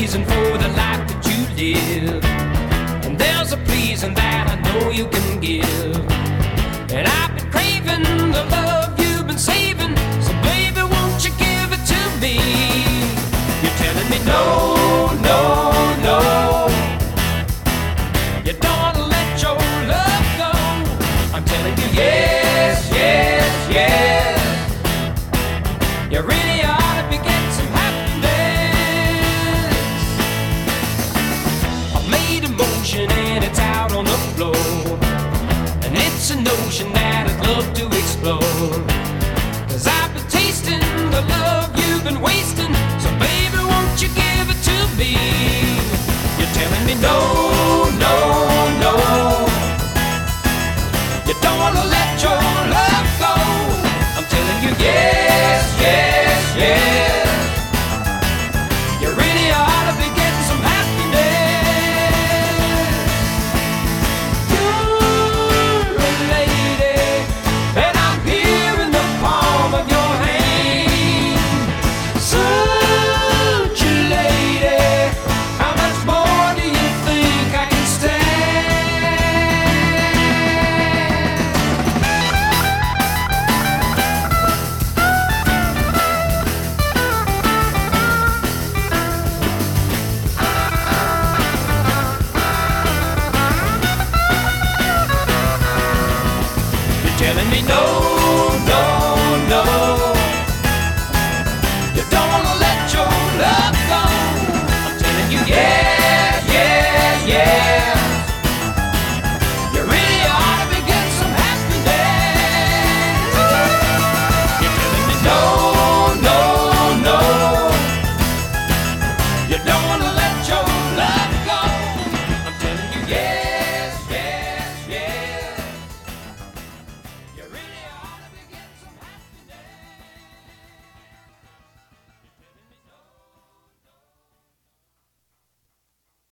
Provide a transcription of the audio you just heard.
reason for the life that you live, and there's a pleasing that I know you can give. And I've been craving the love you've been saving, so baby, won't you give it to me? You're telling me no, no, no. You don't want to let your love go. I'm telling you yes, yes, yes. You really ought to be getting some happiness. I've made a motion and it's out on the floor, and it's a notion that I'd love to explore. 'Cause I've been tasting the love you've been wasting, so baby, won't you give it to me? You're telling me no, no, no. You don't want to let your love go. I'm telling you yes, yes, yes. You really ought to be getting some happiness. You're a lady, and I'm here in the palm of your hand. Such a lady, how much more do you think I can telling me no.